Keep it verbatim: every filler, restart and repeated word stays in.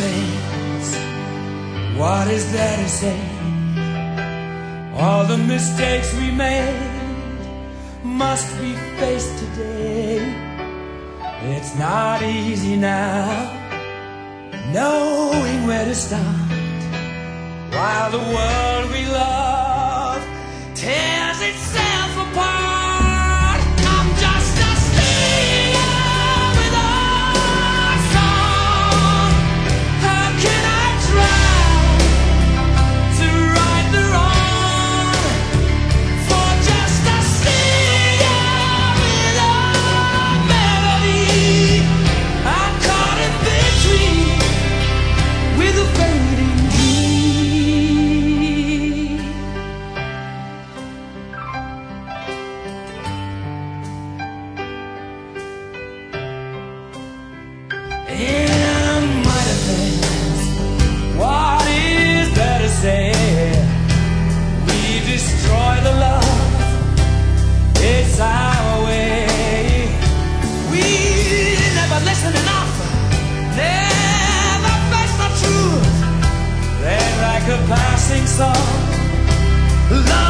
defense. What is there to say? All the mistakes we made must be faced today. It's not easy now, knowing where to start, while the world we love tears itself apart. I'm just a singer with a song. How can I try to right the wrong for just a singer with a melody? I'm caught in between with a fading dream. In my defense, what is there to say? We destroy the love, it's our way. We never listen enough, never face the truth. They're like a passing song, love